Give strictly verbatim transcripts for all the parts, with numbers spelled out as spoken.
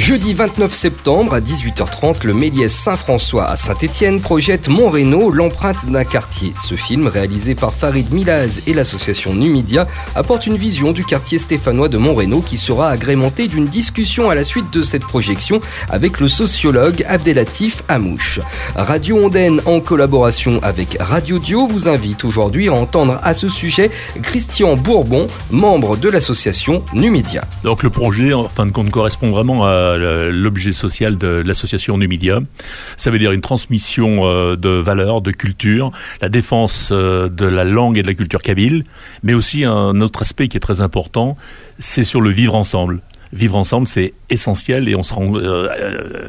Jeudi vingt-neuf septembre à dix-huit heures trente, le Méliès Saint-François à Saint-Étienne projette Montreno, l'empreinte d'un quartier. Ce film, réalisé par Farid Milaz et l'association Numidia, apporte une vision du quartier stéphanois de Montreno qui sera agrémentée d'une discussion à la suite de cette projection avec le sociologue Abdelatif Hamouche. Radio Ondaine, en collaboration avec Radio Dio, vous invite aujourd'hui à entendre à ce sujet Christian Bourbon, membre de l'association Numidia. Donc le projet, en fin de compte, correspond vraiment à l'objet social de l'association Numidia. Ça veut dire une transmission de valeurs, de culture, la défense de la langue et de la culture kabyle, mais aussi un autre aspect qui est très important, c'est sur le vivre ensemble. Vivre ensemble, c'est essentiel et on se rend... Euh, euh,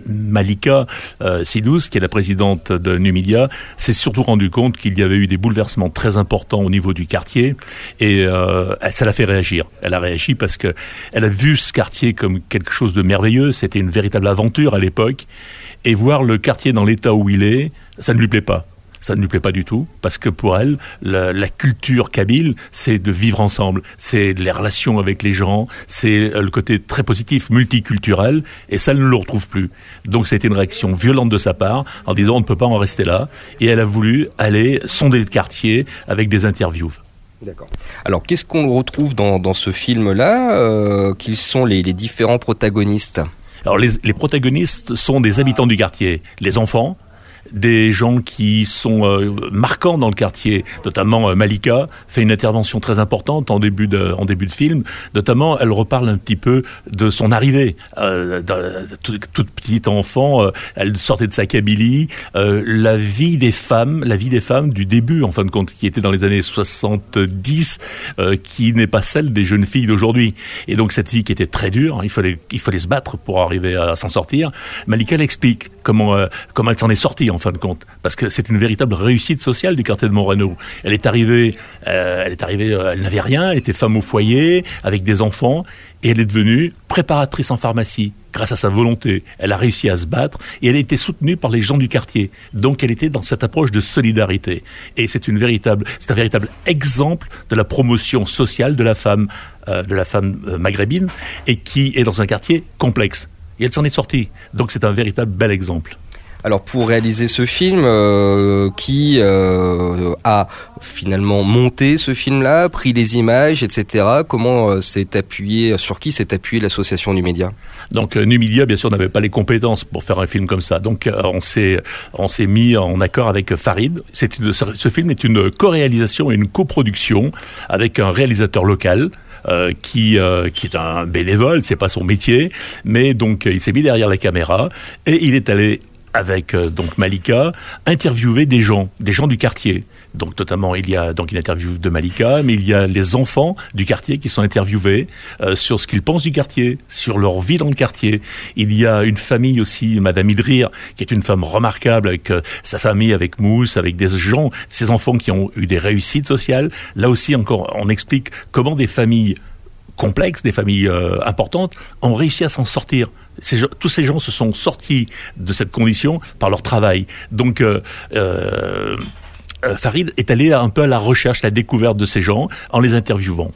Malika euh, Sidous, qui est la présidente de Numidia, s'est surtout rendu compte qu'il y avait eu des bouleversements très importants au niveau du quartier et euh, ça l'a fait réagir. Elle a réagi parce que elle a vu ce quartier comme quelque chose de merveilleux. C'était une véritable aventure à l'époque et voir le quartier dans l'état où il est, ça ne lui plaît pas. Ça ne lui plaît pas du tout, parce que pour elle, la, la culture kabyle, c'est de vivre ensemble, c'est les relations avec les gens, c'est le côté très positif, multiculturel, et ça, elle ne le retrouve plus. Donc ça a été une réaction violente de sa part, en disant on ne peut pas en rester là, et elle a voulu aller sonder le quartier avec des interviews. D'accord. Alors, qu'est-ce qu'on retrouve dans, dans ce film-là euh, Quels sont les, les différents protagonistes ? Alors, les, les protagonistes sont des habitants du quartier, les enfants, des gens qui sont euh, marquants dans le quartier, notamment euh, Malika fait une intervention très importante en début de, en début de film, notamment elle reparle un petit peu de son arrivée, euh, de, de, toute, toute petite enfant, euh, elle sortait de sa Kabylie, euh, la vie des femmes, la vie des femmes du début en fin de compte, qui était dans les années soixante-dix, euh, qui n'est pas celle des jeunes filles d'aujourd'hui. Et donc cette vie qui était très dure, hein, il fallait, il fallait se battre pour arriver à s'en sortir. Malika l'explique comment, euh, comment elle s'en est sortie en fin de compte, parce que c'est une véritable réussite sociale du quartier de Montreno. Elle est arrivée, euh, elle est arrivée, euh, elle n'avait rien, elle était femme au foyer, avec des enfants, et elle est devenue préparatrice en pharmacie. Grâce à sa volonté, elle a réussi à se battre, et elle a été soutenue par les gens du quartier. Donc elle était dans cette approche de solidarité. Et c'est une véritable, c'est un véritable exemple de la promotion sociale de la femme, euh, de la femme euh, maghrébine, et qui est dans un quartier complexe. Et elle s'en est sortie. Donc c'est un véritable bel exemple. Alors pour réaliser ce film, euh, qui euh, a finalement monté ce film-là, pris les images, et cetera. Comment euh, s'est appuyé, sur qui s'est appuyé l'association Numidia ? Donc euh, Numidia, bien sûr, n'avait pas les compétences pour faire un film comme ça. Donc euh, on s'est on s'est mis en accord avec Farid. C'est une, ce film est une co-réalisation et une coproduction avec un réalisateur local. Euh, qui euh, qui est un bénévole, c'est pas son métier, mais donc il s'est mis derrière la caméra et il est allé avec euh, donc Malika interviewer des gens, des gens du quartier. Donc notamment il y a donc une interview de Malika, mais il y a les enfants du quartier qui sont interviewés euh, sur ce qu'ils pensent du quartier, sur leur vie dans le quartier. Il y a une famille aussi, Madame Idrir, qui est une femme remarquable avec euh, sa famille, avec Mousse, avec des gens, ces enfants qui ont eu des réussites sociales. Là aussi encore, on explique comment des familles complexes, des familles euh, importantes, ont réussi à s'en sortir. Ces, tous ces gens se sont sortis de cette condition par leur travail. Donc, euh, euh, Farid est allé un peu à la recherche, la découverte de ces gens en les interviewant.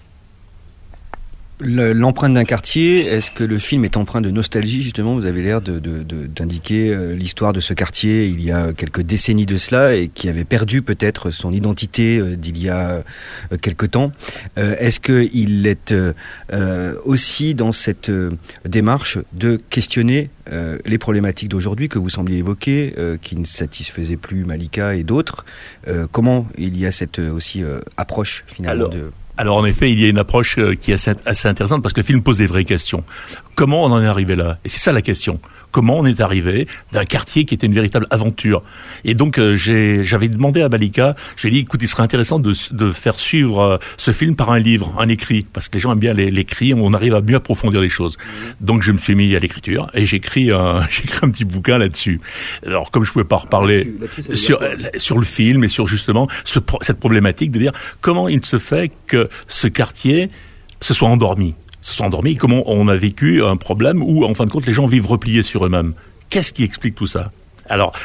Le, l'empreinte d'un quartier, est-ce que le film est empreint de nostalgie justement ? Vous avez l'air de, de, de, d'indiquer euh, l'histoire de ce quartier il y a quelques décennies de cela et qui avait perdu peut-être son identité euh, d'il y a euh, quelque temps. Euh, est-ce qu'il est euh, euh, aussi dans cette euh, démarche de questionner euh, les problématiques d'aujourd'hui que vous sembliez évoquer, euh, qui ne satisfaisaient plus Malika et d'autres ? euh, Comment il y a cette euh, aussi euh, approche finalement ? Alors... de Alors en effet, il y a une approche qui est assez, assez intéressante parce que le film pose des vraies questions. Comment on en est arrivé là ? Et c'est ça la question. Comment on est arrivé d'un quartier qui était une véritable aventure ? Et donc euh, j'ai, j'avais demandé à Malika, j'ai dit écoute, il serait intéressant de, de faire suivre euh, ce film par un livre, un écrit, parce que les gens aiment bien les, l'écrit, on arrive à mieux approfondir les choses. Donc je me suis mis à l'écriture et j'ai écrit un, j'ai écrit un petit bouquin là-dessus. Alors comme je pouvais pas reparler là-dessus, là-dessus, sur, sur le film et sur justement ce, cette problématique de dire comment il se fait que ce quartier se soit endormi. se sont endormis, comment on a vécu un problème où, en fin de compte, les gens vivent repliés sur eux-mêmes. Qu'est-ce qui explique tout ça ? Alors,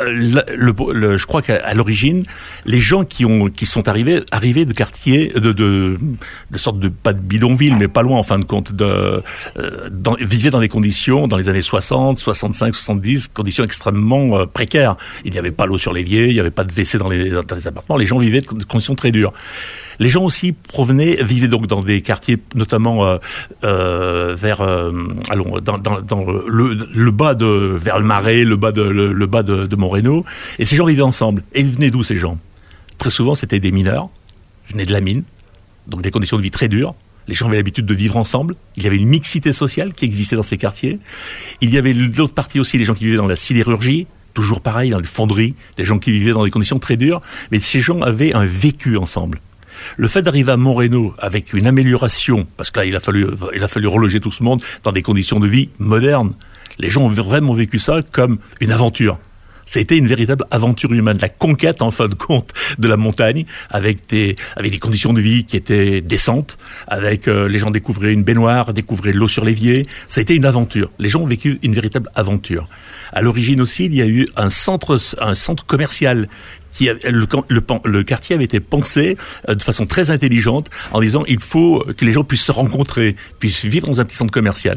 le, le, le, je crois qu'à l'origine, les gens qui ont qui sont arrivés arrivés de quartiers de de de sorte de pas de bidonville, mais pas loin en fin de compte, de euh, dans, vivaient dans des conditions dans les années soixante, soixante-cinq, soixante-dix, conditions extrêmement euh, précaires. Il n'y avait pas l'eau sur l'évier, il n'y avait pas de W C dans les dans les appartements. Les gens vivaient de conditions très dures. Les gens aussi provenaient, vivaient donc dans des quartiers, notamment euh, euh, vers, euh, allons, dans, dans, dans le, le bas de, vers le Marais, le bas de, le, le bas de, de Moreno. Et ces gens vivaient ensemble. Et ils venaient d'où ces gens ? Très souvent, c'était des mineurs, ils venaient de la mine, donc des conditions de vie très dures. Les gens avaient l'habitude de vivre ensemble. Il y avait une mixité sociale qui existait dans ces quartiers. Il y avait l'autre partie aussi, les gens qui vivaient dans la sidérurgie. Toujours pareil, dans les fonderies, des gens qui vivaient dans des conditions très dures. Mais ces gens avaient un vécu ensemble. Le fait d'arriver à Moreno avec une amélioration, parce que là, il a fallu, il a fallu reloger tout ce monde dans des conditions de vie modernes. Les gens ont vraiment vécu ça comme une aventure. Ça a été une véritable aventure humaine, la conquête, en fin de compte, de la montagne, avec des, avec des conditions de vie qui étaient décentes, avec euh, les gens découvraient une baignoire, découvraient l'eau sur l'évier. Ça a été une aventure. Les gens ont vécu une véritable aventure. À l'origine aussi, il y a eu un centre, un centre commercial. Qui a, le, le, le quartier avait été pensé euh, de façon très intelligente en disant il faut que les gens puissent se rencontrer, puissent vivre dans un petit centre commercial.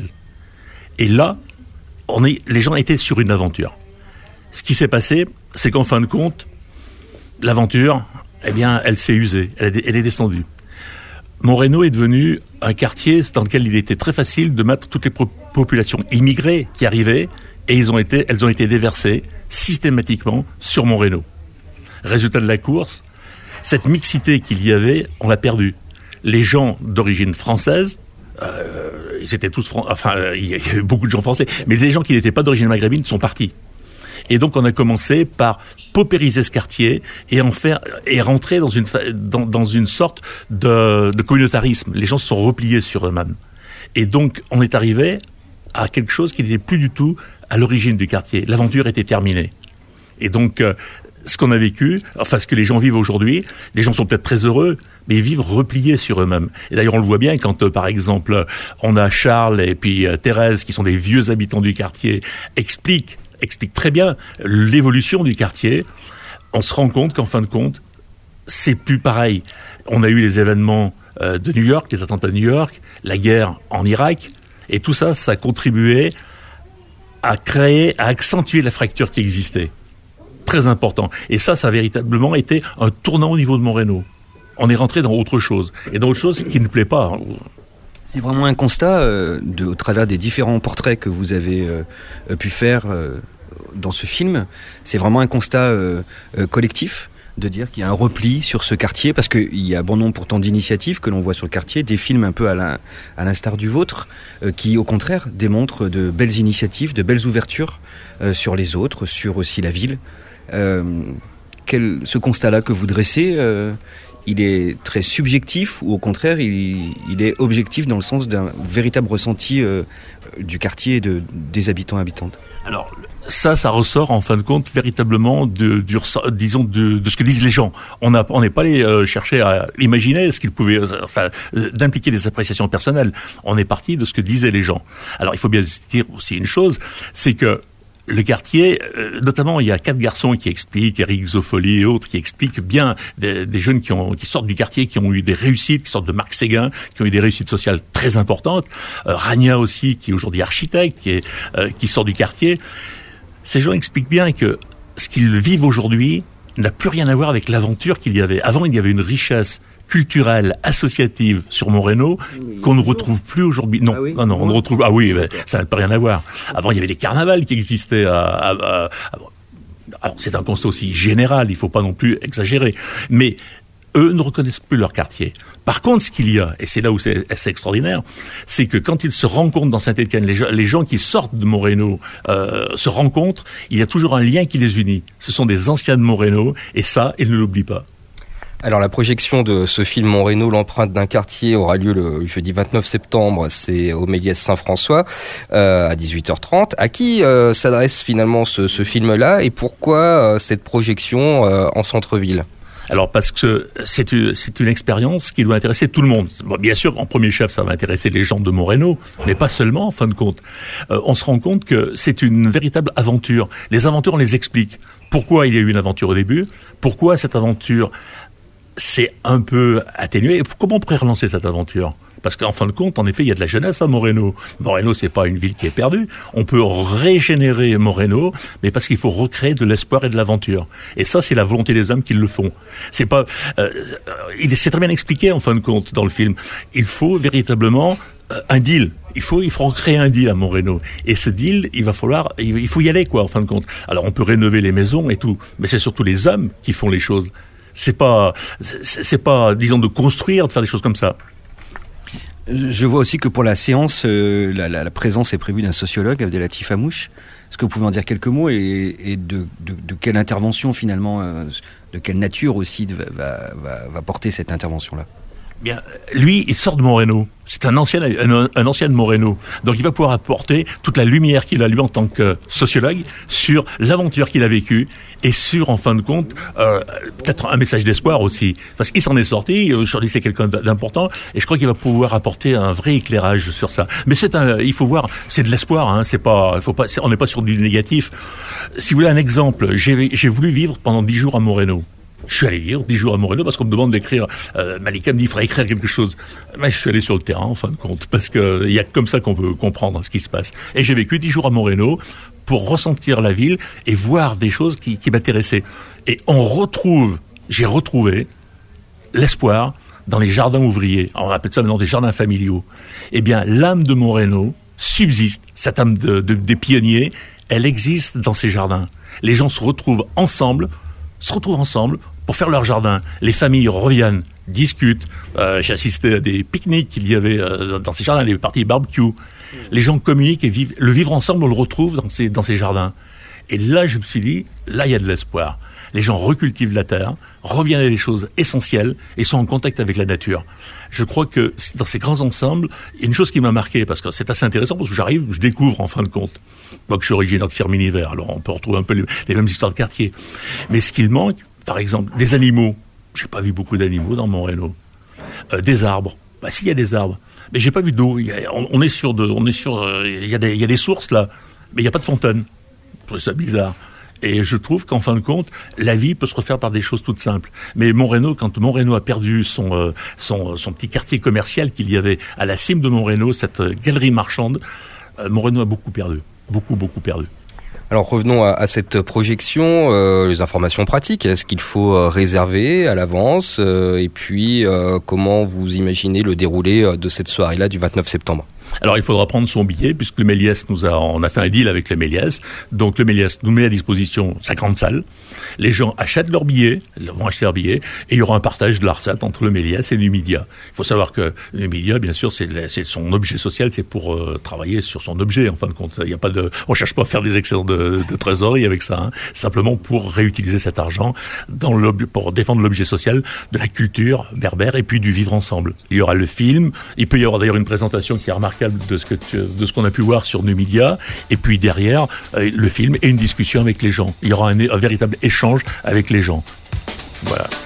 Et là, on est, les gens étaient sur une aventure. Ce qui s'est passé, c'est qu'en fin de compte, l'aventure, eh bien, elle s'est usée, elle est, elle est descendue. Moreno est devenu un quartier dans lequel il était très facile de mettre toutes les pro- populations immigrées qui arrivaient et ils ont été, elles ont été déversées systématiquement sur Moreno. Résultat de la course, cette mixité qu'il y avait, on l'a perdue. Les gens d'origine française, euh, ils étaient tous, fran- enfin, il y a eu beaucoup de gens français, mais les gens qui n'étaient pas d'origine maghrébine sont partis. Et donc on a commencé par paupériser ce quartier et en faire et rentrer dans une dans, dans une sorte de, de communautarisme. Les gens se sont repliés sur eux-mêmes. Et donc on est arrivé à quelque chose qui n'était plus du tout à l'origine du quartier. L'aventure était terminée. Et donc euh, ce qu'on a vécu, enfin ce que les gens vivent aujourd'hui, les gens sont peut-être très heureux, mais ils vivent repliés sur eux-mêmes. Et d'ailleurs on le voit bien quand euh, par exemple on a Charles et puis euh, Thérèse qui sont des vieux habitants du quartier expliquent explique très bien l'évolution du quartier, on se rend compte qu'en fin de compte, c'est plus pareil. On a eu les événements euh, de New York, les attentats de New York, la guerre en Irak, et tout ça, ça a contribué à créer, à accentuer la fracture qui existait. Très important. Et ça, ça a véritablement été un tournant au niveau de Moreno. On est rentré dans autre chose, et dans autre chose qui ne plaît pas. C'est vraiment un constat, euh, de, au travers des différents portraits que vous avez euh, pu faire euh, dans ce film, c'est vraiment un constat euh, euh, collectif, de dire qu'il y a un repli sur ce quartier, parce qu'il y a bon nombre pourtant d'initiatives que l'on voit sur le quartier, des films un peu à, la, à l'instar du vôtre, euh, qui au contraire démontrent de belles initiatives, de belles ouvertures euh, sur les autres, sur aussi la ville. Euh, quel, ce constat-là que vous dressez, euh, il est très subjectif ou au contraire il, il est objectif dans le sens d'un véritable ressenti euh, du quartier et de, des habitants et habitantes? Alors ça, ça ressort en fin de compte véritablement de, du, disons de, de ce que disent les gens. On n'a, on n'est pas allé euh, chercher à imaginer ce qu'ils pouvaient, enfin, euh, d'impliquer des appréciations personnelles. On est parti de ce que disaient les gens. Alors il faut bien dire aussi une chose, c'est que le quartier, euh, notamment, il y a quatre garçons qui expliquent, Eric Zoffoli et autres, qui expliquent bien des, des jeunes qui, ont, qui sortent du quartier, qui ont eu des réussites, qui sortent de Marc Séguin, qui ont eu des réussites sociales très importantes. Euh, Rania aussi, qui est aujourd'hui architecte, qui, est, euh, qui sort du quartier. Ces gens expliquent bien que ce qu'ils vivent aujourd'hui n'a plus rien à voir avec l'aventure qu'il y avait. Avant, il y avait une richesse culturelle, associative sur Moreno, oui, qu'on ne retrouve plus aujourd'hui. Non, ah oui, non, non, on ne retrouve. Ah oui, ben, ça n'a pas rien à voir. Avant, il y avait des carnavals qui existaient. À, à, à, à... Alors, c'est un constat aussi général. Il ne faut pas non plus exagérer. Mais eux ne reconnaissent plus leur quartier. Par contre, ce qu'il y a, et c'est là où c'est, c'est extraordinaire, c'est que quand ils se rencontrent dans Saint-Étienne, les, les gens qui sortent de Moreno euh, se rencontrent, il y a toujours un lien qui les unit. Ce sont des anciens de Moreno, et ça, ils ne l'oublient pas. Alors la projection de ce film Moreno, l'empreinte d'un quartier, aura lieu le jeudi vingt-neuf septembre, c'est au Méliès Saint-François euh, à dix-huit heures trente. À qui euh, s'adresse finalement ce, ce film-là et pourquoi euh, cette projection euh, en centre-ville ? Alors parce que c'est une, c'est une expérience qui doit intéresser tout le monde. Bon, bien sûr, en premier chef, ça va intéresser les gens de Moreno, mais pas seulement, en fin de compte. Euh, on se rend compte que c'est une véritable aventure. Les aventures, on les explique. Pourquoi il y a eu une aventure au début ? Pourquoi cette aventure s'est un peu atténuée ? Et comment on pourrait relancer cette aventure ? Parce qu'en fin de compte, en effet, il y a de la jeunesse à Moreno. Moreno, c'est pas une ville qui est perdue. On peut régénérer Moreno, mais parce qu'il faut recréer de l'espoir et de l'aventure. Et ça, c'est la volonté des hommes qui le font. C'est pas, euh, il c'est très bien expliqué en fin de compte dans le film. Il faut véritablement euh, un deal. Il faut, il faut recréer un deal à Moreno. Et ce deal, il va falloir, il faut y aller, quoi, en fin de compte. Alors, on peut rénover les maisons et tout, mais c'est surtout les hommes qui font les choses. C'est pas, c'est, c'est pas, disons, de construire, de faire des choses comme ça. Je vois aussi que pour la séance, euh, la, la, la présence est prévue d'un sociologue, Abdelatif Hamouche. Est-ce que vous pouvez en dire quelques mots et, et de, de, de quelle intervention finalement, euh, de quelle nature aussi va, va, va porter cette intervention-là ? Bien, lui, il sort de Moreno. C'est un ancien, un, un ancien de Moreno. Donc, il va pouvoir apporter toute la lumière qu'il a, lui, en tant que sociologue, sur l'aventure qu'il a vécue et sur, en fin de compte, euh, peut-être un message d'espoir aussi. Parce qu'il s'en est sorti, aujourd'hui, c'est quelqu'un d'important, et je crois qu'il va pouvoir apporter un vrai éclairage sur ça. Mais c'est un, il faut voir, c'est de l'espoir, hein, c'est pas, il faut pas, c'est, on n'est pas sur du négatif. Si vous voulez un exemple, j'ai, j'ai voulu vivre pendant dix jours à Moreno. Je suis allé vivre dix jours à Moreno parce qu'on me demande d'écrire. Euh, Malika me dit il faudrait écrire quelque chose. Mais je suis allé sur le terrain en fin de compte parce que il y a comme ça qu'on peut comprendre ce qui se passe. Et j'ai vécu dix jours à Moreno pour ressentir la ville et voir des choses qui, qui m'intéressaient. Et on retrouve, j'ai retrouvé l'espoir dans les jardins ouvriers. Alors on appelle ça maintenant des jardins familiaux. Eh bien, l'âme de Moreno subsiste. Cette âme de, de, des pionniers, elle existe dans ces jardins. Les gens se retrouvent ensemble, se retrouvent ensemble. pour faire leur jardin. Les familles reviennent, discutent. Euh, j'ai assisté à des pique-niques qu'il y avait euh, dans ces jardins, des parties barbecue. Les gens communiquent et vivent. Le vivre ensemble, on le retrouve dans ces, dans ces jardins. Et là, je me suis dit, là, il y a de l'espoir. Les gens recultivent la terre, reviennent à des choses essentielles et sont en contact avec la nature. Je crois que dans ces grands ensembles, il y a une chose qui m'a marqué, parce que c'est assez intéressant, parce que j'arrive, je découvre en fin de compte. Moi, que je suis originaire de Firminy-Vert, alors on peut retrouver un peu les, les mêmes histoires de quartier. Mais ce qu'il manque, par exemple, des animaux. J'ai pas vu beaucoup d'animaux dans Moreno. Euh, des arbres. Bah, s'il y a des arbres. Mais j'ai pas vu d'eau. Il y a, on, on est sur de, on est sur, euh, il y a des, il y a des sources là. Mais il y a pas de fontaine. Je trouve ça bizarre. Et je trouve qu'en fin de compte, la vie peut se refaire par des choses toutes simples. Mais Moreno, quand Moreno a perdu son, euh, son, son petit quartier commercial qu'il y avait à la cime de Moreno, cette galerie marchande, euh, Moreno a beaucoup perdu. Beaucoup, beaucoup perdu. Alors revenons à, à cette projection, euh, les informations pratiques. Est-ce qu'il faut euh, réserver à l'avance euh, et puis euh, comment vous imaginez le déroulé euh, de cette soirée-là du vingt-neuf septembre ? Alors, il faudra prendre son billet, puisque le Méliès nous a, on a fait un deal avec le Méliès. Donc, le Méliès nous met à disposition sa grande salle. Les gens achètent leurs billets, vont acheter leurs billets, et il y aura un partage de la recette entre le Méliès et l'Humidia. Il faut savoir que l'Humidia, bien sûr, c'est, c'est son objet social, c'est pour euh, travailler sur son objet, en fin de compte. Il y a pas de, on cherche pas à faire des excédents de, de trésorerie avec ça, hein. Simplement pour réutiliser cet argent dans l'objet, pour défendre l'objet social de la culture berbère et puis du vivre ensemble. Il y aura le film, il peut y avoir d'ailleurs une présentation qui est remarquable de ce que tu, de ce qu'on a pu voir sur Numidia, et puis derrière euh, le film et une discussion avec les gens. Il y aura un, un véritable échange avec les gens. Voilà.